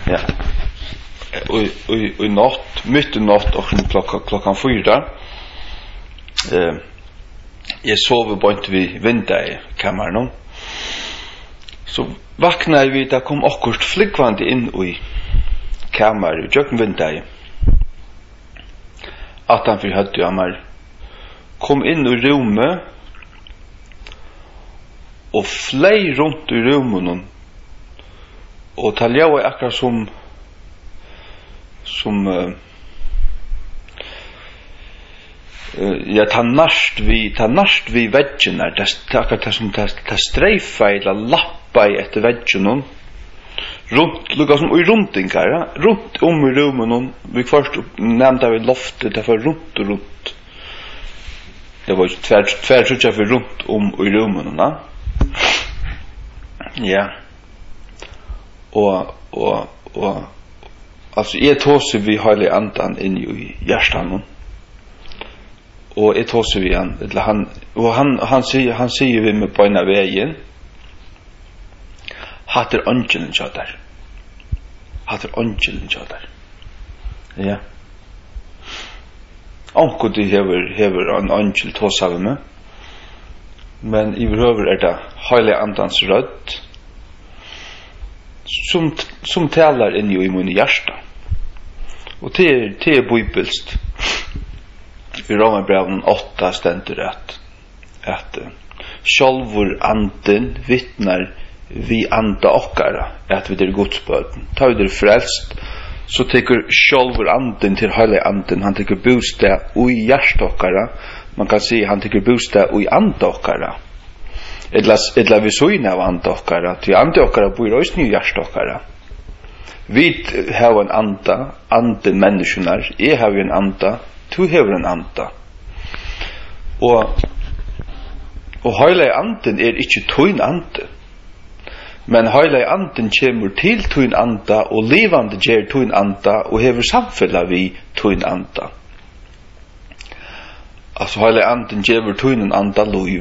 Ja. I natt, mitt I natt och klockan 4. Jag sover bara inte vid vindet I kammaren. Så vaknade vi, där kom akkurat flygvande in I kammaren, I jöken vindet. Att han förhötte jag mig. Kom in I rummet och flöj runt I rummen och taljade akkurat som ja, ta nast vi väggen där det som det streifa eller lappa I efter väggen runt lukka som I runtingar ja? Runt I rummen vi först nämnde vi loftet det var runt det var tvär för runt I rummen va ja och alltså jag tåser vi hela andan in I hjärtan och jag tåser vi han eller han säger vi med på ena vägen hatter angelen chatter ja onko de hever en angel tåsa vi med men I behöver det hela andans rödd som talar in I min hjärta och det bibelst I Romarbrevet 8 ständer att självor anden vittnar vi anda okkara att vi Guds börn tar vi frälst så tycker självor anden till hela anden han tycker bostad I hjärta okkara man kan säga han tycker bostad I anda okkara Edla vi söjna av anda okkara till anda okkara bor I ny hjärta okkara vi har en ande människorna jag har en anda du har en anda og heile anden ikke tuin ande men heile anden kommer til tuin anda og levande ger tuin anda og hever samfella vi tuin anda altså heile anden ger tuin anda liv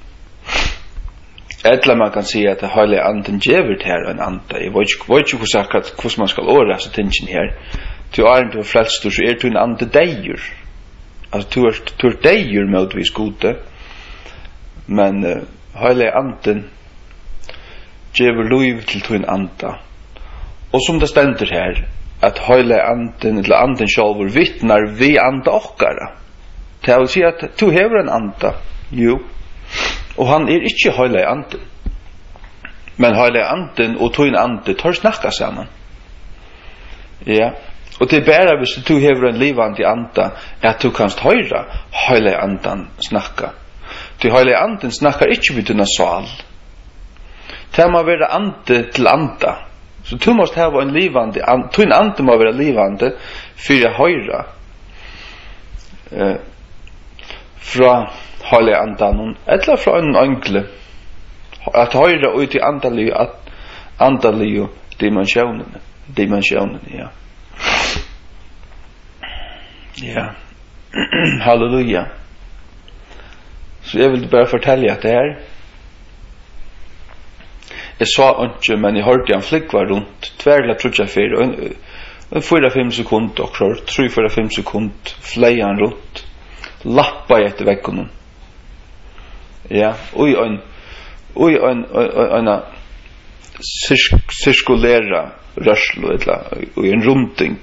Eller man kan säga att heile anden ger her en anda jeg vet ikke hvordan man skal åra så tingen her til åren du har frelst så tuin ande deir alltså du deir modvis gode men heile anden ger liv til tuin anda og som det stender her at heile anden eller anden sjálvur vittnar vi anda okkara det vil si at du hever en anda jo og han ikke heile anden men heile anden og tuin ande tar snakka saman ja og det bare hvis du hever en livande anda at du kanst høyra heile andan snakka til heile anden snakkar ikke vid dina sal det må være ande til anda så du måst hava en livande tuin ande må være livande for å høyra fra heile andan eller fra en angle at høyra ut I andalio dimensionen ja ja halleluja så jeg vil bare fortelle at det her jeg sa ikke men jeg hørte han flikva rundt tverla trutja fyr en 4-5 sekund og 3-4-5 sekund flei han rundt lappa I etter vekkonen ja oi en cirkulera rörslo eller en runding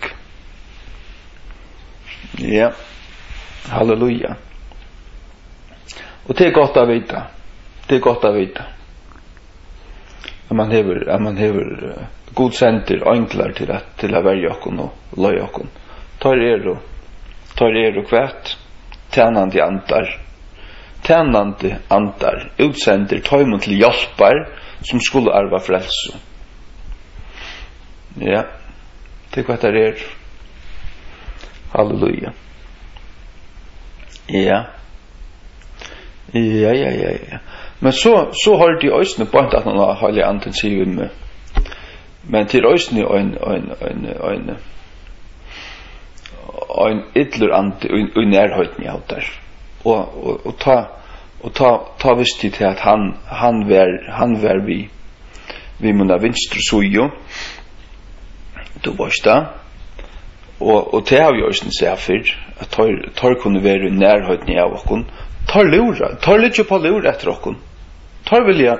ja halleluja och det är gott att veta att man hever god center enklar till att välja okon och löja okon tar er och kvärt tjänande antar utsender tar till hjälpar som skulle arva frälso ja det vad det är halleluja ja men så har de ösne på att han har hela intensiv med men till ösne en ytler ante i nærheten av der og ta visst til at han var vi munna vinstre sujo du varst da. Og det har vi også sett for, at tar kunne være i nærheten av oss. Tar litt på lura etter oss. Tar vilja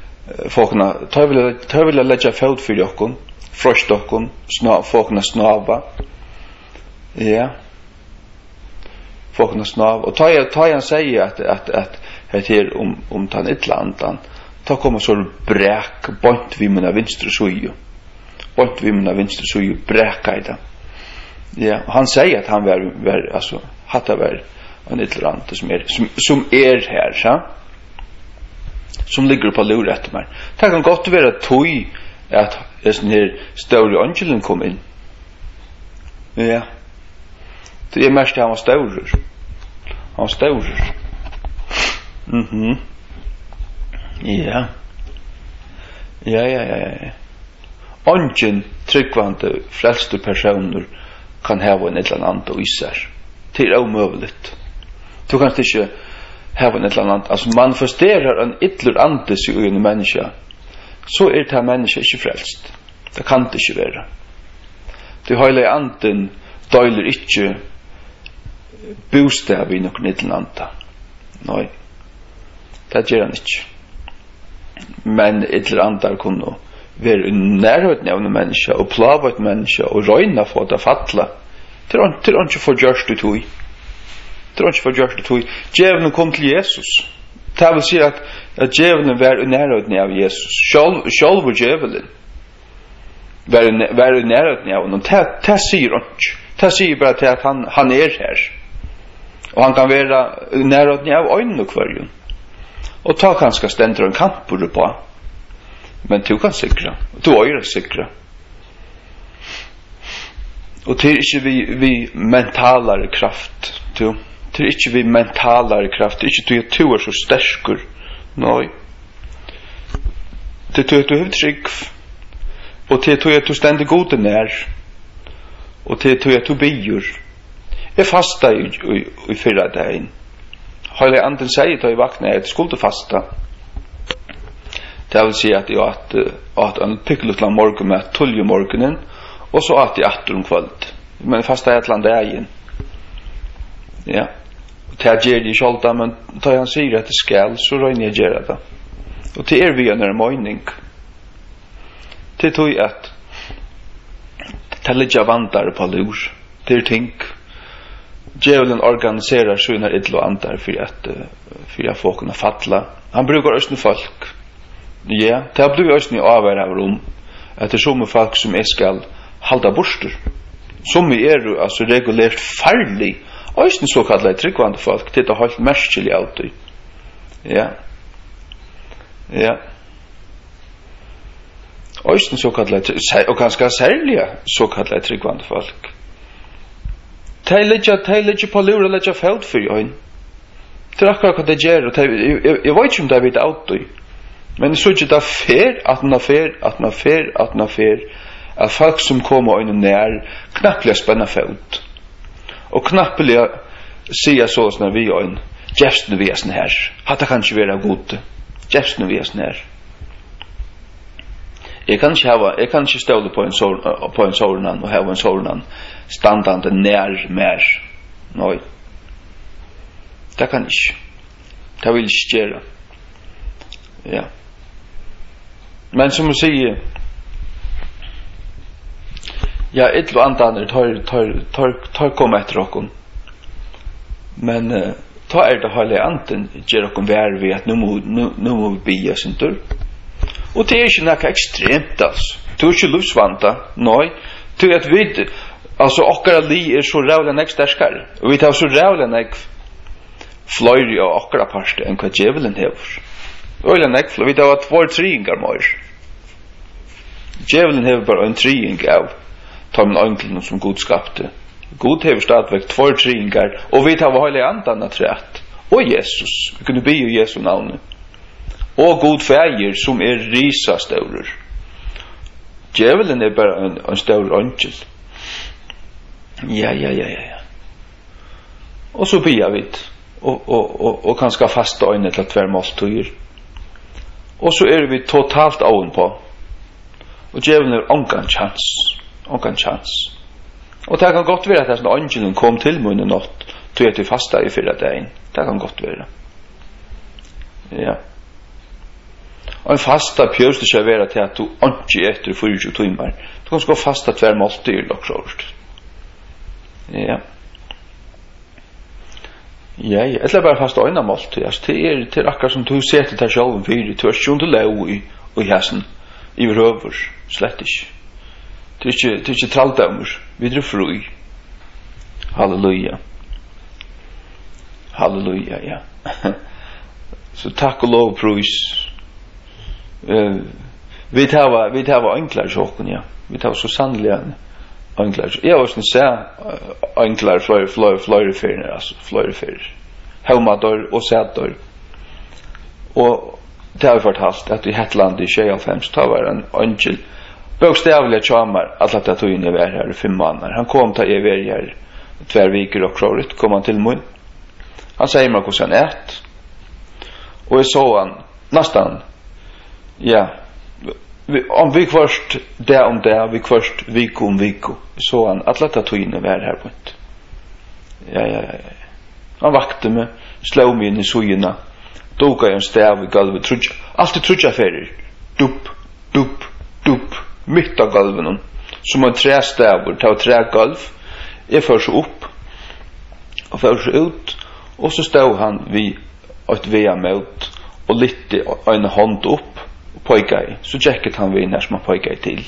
legge feld for oss, frost oss, folkene snava. Ja. Folkene snava. Og tar han sier at her om den ytlandan, ta kommer så bræk, bort vi munna vinstre suju. Bort vi munna vinstre suju, bræka i det. Ja, han säger att han var alltså hatta var en ytterant som här, så som ligger på lur efter mig. Det kan gott vara tog att den här stora angelen kom in. Ja. Det är mest han var stor. Han var stor. Ja. Ja. Ungen tryggvande frälste personer kan ha en eller annan och isär. Det är omöjligt. Du kan inte ha en eller annan. Alltså manifesterar en ytterligare andes i en människa, så är det här människa inte frälst. Det kan det inte vara. Det heliga anden döler inte bostad i någon eller annan. Nej. Det gör han inte. Men ytterligare andar kunde være i nærheten av en menneske og plava et menneske og røyna for det fatla til han ikke får gjørst det tog. Til han ikke får gjørst det tog. Djevelen kom til Jesus. Det vil si at djevelen var i nærheten av Jesus. Sjálfur djevelen var i nærheten av honom. Det sier han ikke. Det sier bare til at han her. Og han kan være i nærheten av øynene og kvarjon. Og ta kanskje stender en kamp på. Men du kan sikra. Du er sikra. Og det ikke vi mentalare kraft. Det ikke vi mentalare kraft. Det ikke du er så sterkur. Nei. Det du har trygg. Og det du stender gode nær. Og det du byr. Jeg fasta i fyrra dagen. Heilig anden sier da jeg vakna at jeg skulle fasta. Det vil si at jeg åt en pykkelutland morgen med 12 morgenen, og så åt jeg 8 kvöld. Men fast et eller annet egen. Ja. Det gjør jeg ikke, men da han sier at det skal, så røyner jeg gjøre det. Og det vi en møyning. Det tog at det ligger vandare på lur. Det ting. Djevelen organiserer sina idlo andar for at folk kan fatla. Han brukar østne folk. Ja, det har blivit ösning avvärd av rum att det är som folk som skal halda borster. Som är alltså regulärt farlig. Ösning så kallade tryggvande folk. Det är helt märkelig alltid. Ja. Ja. Ösning så kallade och ganska särliga så kallade tryggvande folk. Tejligger på lura lägga fält för ögon. Det är akkurat vad det gör. Jag vet inte om det vet alltid. Men så är det fer att folk som kommer in nær knappliga spänna fot. Och knappliga säga så när vi är en gästen vi är sån här. Hatta kanske vara god. Gästen vi är sån här. Jag kan inte ställa på en sådan och ha en sådan standande nær mer. Nej. Det kan inte. Det vill inte göra. Ja. Men som man säger, ja, ett och annat tar komma efter oss. Men ta det heliga anden ger oss vär vid att nu må vi bia sin tur. Och det är inte något extremt alltså. Det är inte livsvanta, nej. Det är att vi, alltså okkara li så rävla nek starkare. Och vi tar så rävla nek flöjri och okkara parste än vad djävulen hever. Öjla nek flöjri, vi tar 2 triingar mer. Djävulen hever bara en triing av de önklen som Gud skapte. Gud hever stadväck 2 triingar och vi tar vad heliga andan att rätt. Och Jesus, vi kunde be i Jesu namn. Och god färger som risa staurer. Djävulen bara en stor angel. Ja. Och så ber vi och kanske fasta ögonen till 2 måltider. Och så vi totalt oven på. Och djävulen ångan chans. Och en chans. Och det kan gott vara att när angelen kom till mig en natt, tog jag till fasta i 4 dagar. Det kan gott vara. Ja. Och en fasta pjøst ikke være til at du ikke etter 24 timer. Du kan gå fasta 2 måltider også. Ja. Ja, eller bare fasta øyne måltider. Det akkurat som du ser til deg selv fire. Du er ikke under lov i hessen. I røver. Slett ikke. Det er ikke tralldømmer. Vi drar fri. Halleluja. Halleluja, ja. Så takk og lov pris. Vi tar enklare sjokken, ja. Vi tar så sannliga enklare. Jag har se enklare flöjre ferier, alltså flöjre ferier. Hemmador och sädor. Och det har vi fortalt att i Hetland i 25 tar var en angel bokstavliga tjamar alla att ta in i vär här 5 månader. Han kom ta i vär här 2 veckor och kråret kom han till mun. Han säger mig hur han ät. Och jag såg han nästan ja, om vi först där om där, vi först viko om viko. Så han att låta ta in och vara här på ett. Ja. Han vakte mig, slog mig in i sojorna. Doka en stav i golvet, alltid trutja färger. Dupp, mitt av golven. Som en trästavor, ta och trägolv. Jag för så upp och för så ut. Och så stod han vid ett VM-möt och lite en hand upp. Pojkar, så checket han vid när som pojkar till.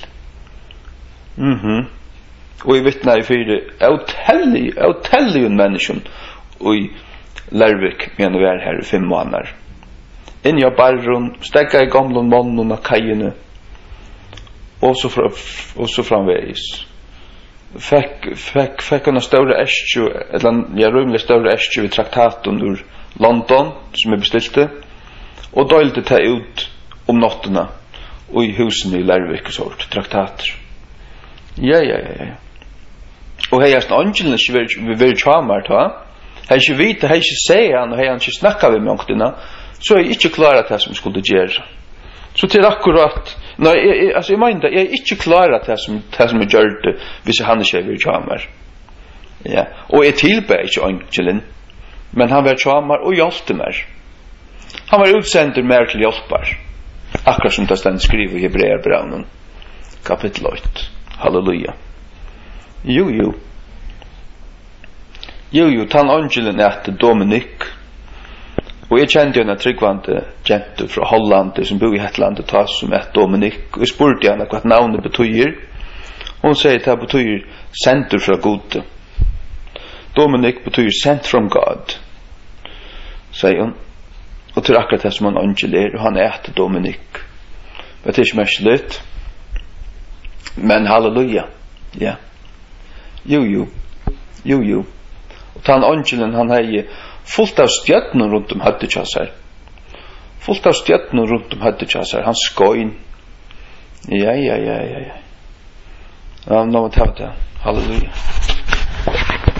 Och I vittnar I för otellion människan och I Lärvik menar vi är här I 5 månader. In jag barron, stäcka I gamla mannen och kajene. Och så framvägs. Fick en stora ästju, eller jag rumliga stora ästju vid traktaten ur London som bestilte. Och då det ta ut om natterna och I husen I Lärvik och sort traktater. Ja. Och hej är angelen vi vill chamar ta. Hej inte vita, hej inte säga han och hej han inte snacka med mångtina. Så är inte klara det som skulle göra. Så till akkurat nej alltså jag menar jag är inte klara det som gör det hvis han inte vill chamar. Ja, och är tillbä inte angelen. Men han vill chamar och hjälpte mig. Han var utsänd mer till hjälpar. Akkurat som det stendt skriver I Hebreerbrevnen kapitel 8. Halleluja. Jo, tann angelen etter Dominik og jeg kjente henne tryggvande jente fra Holland som bor I Hetland ta som et Dominik og jeg spurte henne hva navnet betyr. Hun sier det betyr sender fra Gud. Dominik betyr sent from God, sier hun. Og til akkurat det som han angel og han etter Dominik. Det ikke mest litt. Men halleluja. Ja. Jo. Og til han angelen han har fullt av stjärnor rundt om høttekjasser. Han skøyn. Ja. Ja, nå må ta det. Halleluja.